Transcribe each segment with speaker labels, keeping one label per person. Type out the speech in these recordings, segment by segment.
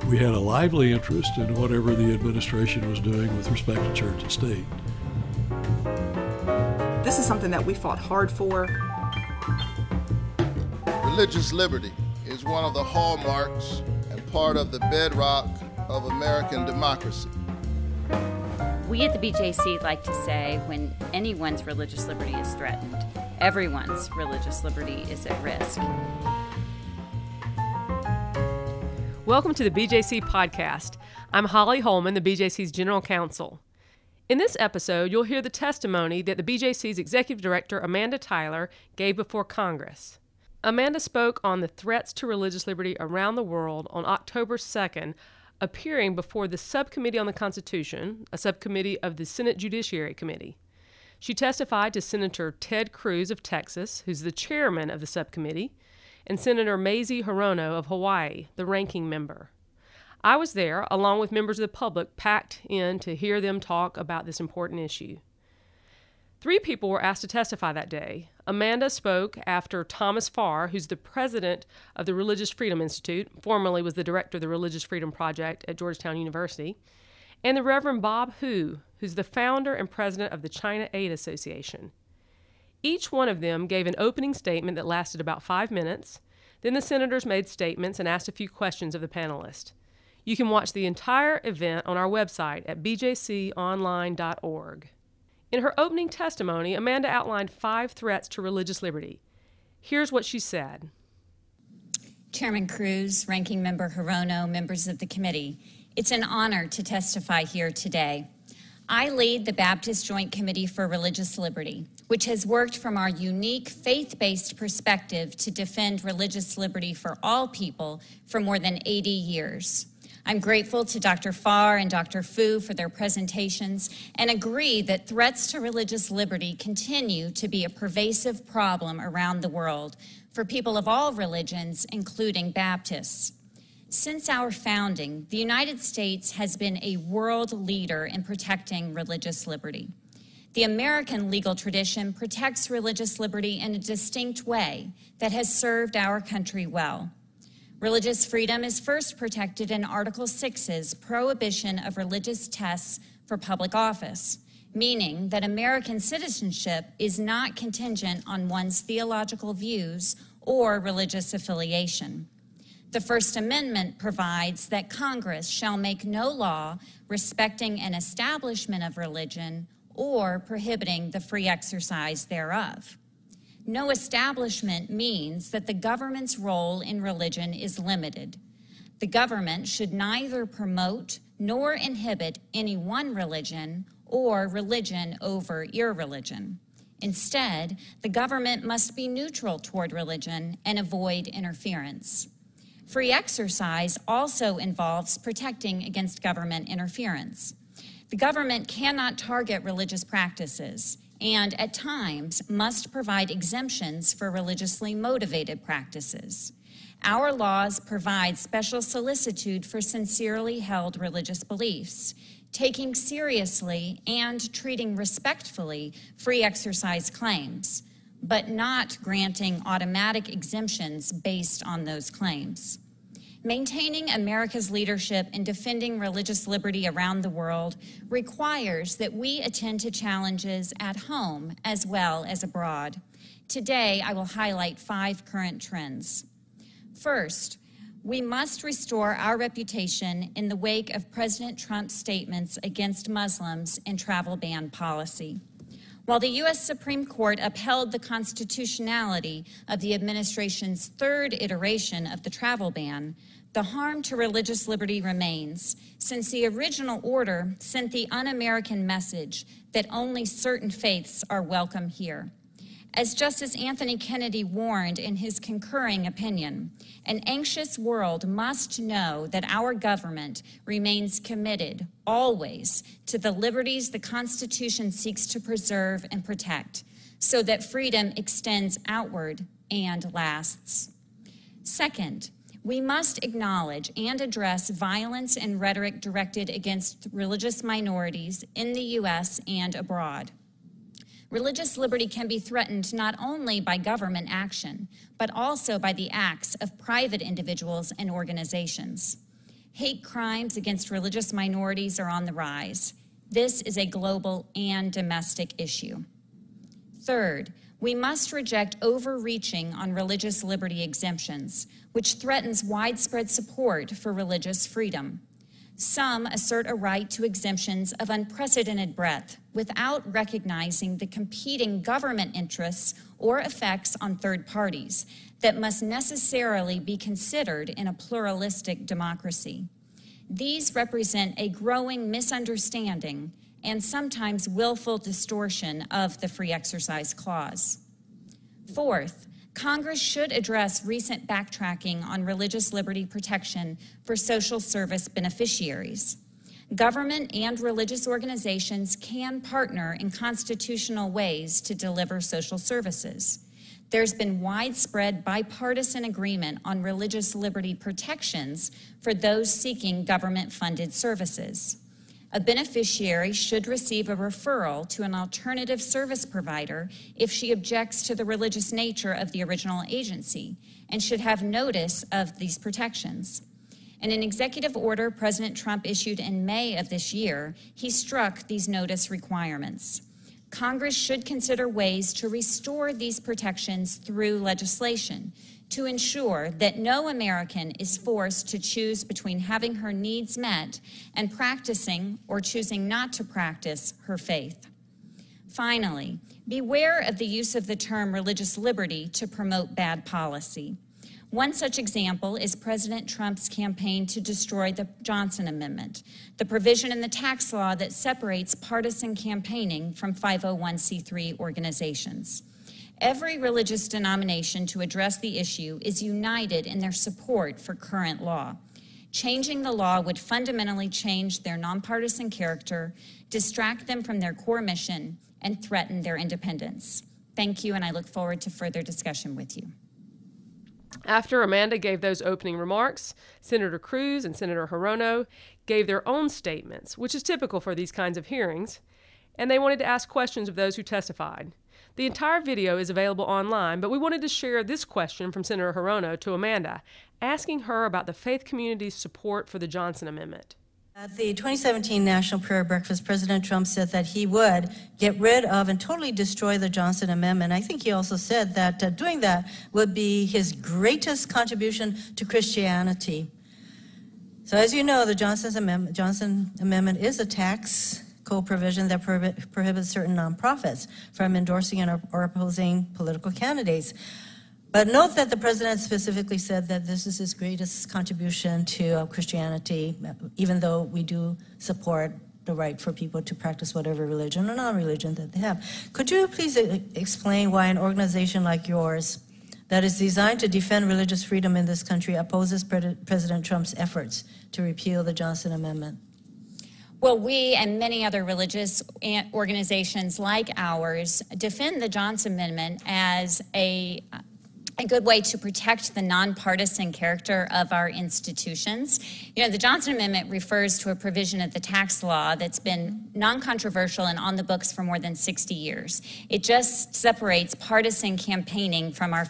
Speaker 1: We had a lively interest in whatever the administration was doing with respect to church and state.
Speaker 2: This is something that we fought hard for.
Speaker 3: Religious liberty is one of the hallmarks and part of the bedrock of American democracy.
Speaker 4: We at the BJC like to say when anyone's religious liberty is threatened, everyone's religious liberty is at risk.
Speaker 5: Welcome to the BJC podcast. I'm Holly Holman, the BJC's General Counsel. In this episode, you'll hear the testimony that the BJC's Executive Director, Amanda Tyler, gave before Congress. Amanda spoke on the threats to religious liberty around the world on October 2nd, appearing before the Subcommittee on the Constitution, a subcommittee of the Senate Judiciary Committee. She testified to Senator Ted Cruz of Texas, who's the chairman of the subcommittee, and Senator Mazie Hirono of Hawaii, the ranking member. I was there, along with members of the public, packed in to hear them talk about this important issue. 3 people were asked to testify that day. Amanda spoke after Thomas Farr, who's the president of the Religious Freedom Institute, formerly was the director of the Religious Freedom Project at Georgetown University, and the Reverend Bob Hu, who's the founder and president of the China Aid Association. Each one of them gave an opening statement that lasted about 5 minutes. Then the senators made statements and asked a few questions of the panelists. You can watch the entire event on our website at bjconline.org. In her opening testimony, Amanda outlined 5 threats to religious liberty. Here's what she said.
Speaker 6: Chairman Cruz, Ranking Member Hirono, members of the committee, it's an honor to testify here today. I lead the Baptist Joint Committee for Religious Liberty, which has worked from our unique faith-based perspective to defend religious liberty for all people for more than 80 years. I'm grateful to Dr. Farr and Dr. Fu for their presentations and agree that threats to religious liberty continue to be a pervasive problem around the world for people of all religions, including Baptists. Since our founding, the United States has been a world leader in protecting religious liberty. The American legal tradition protects religious liberty in a distinct way that has served our country well. Religious freedom is first protected in Article 6's prohibition of religious tests for public office, meaning that American citizenship is not contingent on one's theological views or religious affiliation. The First Amendment provides that Congress shall make no law respecting an establishment of religion or prohibiting the free exercise thereof. No establishment means that the government's role in religion is limited. The government should neither promote nor inhibit any one religion or religion over irreligion. Instead, the government must be neutral toward religion and avoid interference. Free exercise also involves protecting against government interference. The government cannot target religious practices and, at times, must provide exemptions for religiously motivated practices. Our laws provide special solicitude for sincerely held religious beliefs, taking seriously and treating respectfully free exercise claims, but not granting automatic exemptions based on those claims. Maintaining America's leadership in defending religious liberty around the world requires that we attend to challenges at home as well as abroad. Today, I will highlight 5 current trends. First, we must restore our reputation in the wake of President Trump's statements against Muslims and travel ban policy. While the U.S. Supreme Court upheld the constitutionality of the administration's 3rd iteration of the travel ban, the harm to religious liberty remains, since the original order sent the un-American message that only certain faiths are welcome here. As Justice Anthony Kennedy warned in his concurring opinion, an anxious world must know that our government remains committed, always, to the liberties the Constitution seeks to preserve and protect, so that freedom extends outward and lasts. Second, we must acknowledge and address violence and rhetoric directed against religious minorities in the U.S. and abroad. Religious liberty can be threatened not only by government action, but also by the acts of private individuals and organizations. Hate crimes against religious minorities are on the rise. This is a global and domestic issue. Third, we must reject overreaching on religious liberty exemptions, which threatens widespread support for religious freedom. Some assert a right to exemptions of unprecedented breadth without recognizing the competing government interests or effects on third parties that must necessarily be considered in a pluralistic democracy. These represent a growing misunderstanding and sometimes willful distortion of the Free Exercise Clause. Fourth, Congress should address recent backtracking on religious liberty protection for social service beneficiaries. Government and religious organizations can partner in constitutional ways to deliver social services. There's been widespread bipartisan agreement on religious liberty protections for those seeking government-funded services. A beneficiary should receive a referral to an alternative service provider if she objects to the religious nature of the original agency and should have notice of these protections. In an executive order President Trump issued in May of this year, he struck these notice requirements. Congress should consider ways to restore these protections through legislation to ensure that no American is forced to choose between having her needs met and practicing or choosing not to practice her faith. Finally, beware of the use of the term religious liberty to promote bad policy. One such example is President Trump's campaign to destroy the Johnson Amendment, the provision in the tax law that separates partisan campaigning from 501c3 organizations. Every religious denomination to address the issue is united in their support for current law. Changing the law would fundamentally change their nonpartisan character, distract them from their core mission, and threaten their independence. Thank you, and I look forward to further discussion with you.
Speaker 5: After Amanda gave those opening remarks, Senator Cruz and Senator Hirono gave their own statements, which is typical for these kinds of hearings, and they wanted to ask questions of those who testified. The entire video is available online, but we wanted to share this question from Senator Hirono to Amanda, asking her about the faith community's support for the Johnson Amendment.
Speaker 7: At the 2017 National Prayer Breakfast, President Trump said that he would get rid of and totally destroy the Johnson Amendment. I think he also said that doing that would be his greatest contribution to Christianity. So as you know, the Johnson Amendment is a tax code provision that prohibits certain nonprofits from endorsing or opposing political candidates. But note that the president specifically said that this is his greatest contribution to Christianity, even though we do support the right for people to practice whatever religion or non-religion that they have. Could you please explain why an organization like yours that is designed to defend religious freedom in this country opposes President Trump's efforts to repeal the Johnson Amendment?
Speaker 6: Well, we and many other religious organizations like ours defend the Johnson Amendment as a good way to protect the nonpartisan character of our institutions. You know, the Johnson Amendment refers to a provision of the tax law that's been non-controversial and on the books for more than 60 years. It just separates partisan campaigning from our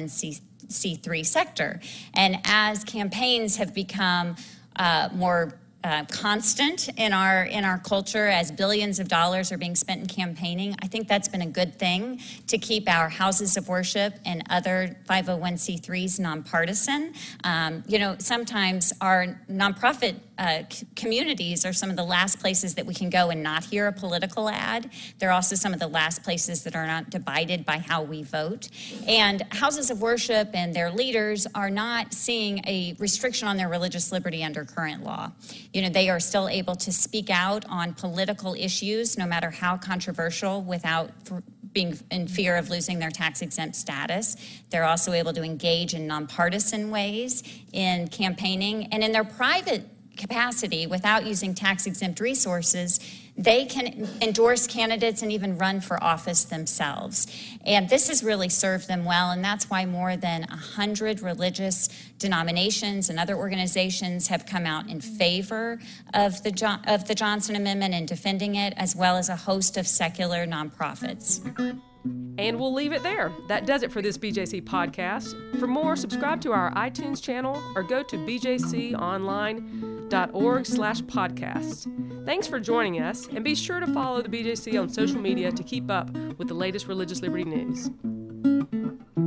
Speaker 6: 501c3 sector. And as campaigns have become more constant in our culture, as billions of dollars are being spent in campaigning, I think that's been a good thing to keep our houses of worship and other 501c3s nonpartisan. You know, sometimes our nonprofit communities are some of the last places that we can go and not hear a political ad. They're also some of the last places that are not divided by how we vote. And houses of worship and their leaders are not seeing a restriction on their religious liberty under current law. You know, they are still able to speak out on political issues, no matter how controversial, without being in fear of losing their tax-exempt status. They're also able to engage in nonpartisan ways in campaigning, and in their private capacity, without using tax-exempt resources, they can endorse candidates and even run for office themselves. And this has really served them well, and that's why more than 100 religious denominations and other organizations have come out in favor of the Johnson Amendment and defending it, as well as a host of secular nonprofits.
Speaker 5: And we'll leave it there. That does it for this BJC podcast. For more, subscribe to our iTunes channel or go to bjconline.org/podcasts. Thanks for joining us, and be sure to follow the BJC on social media to keep up with the latest religious liberty news.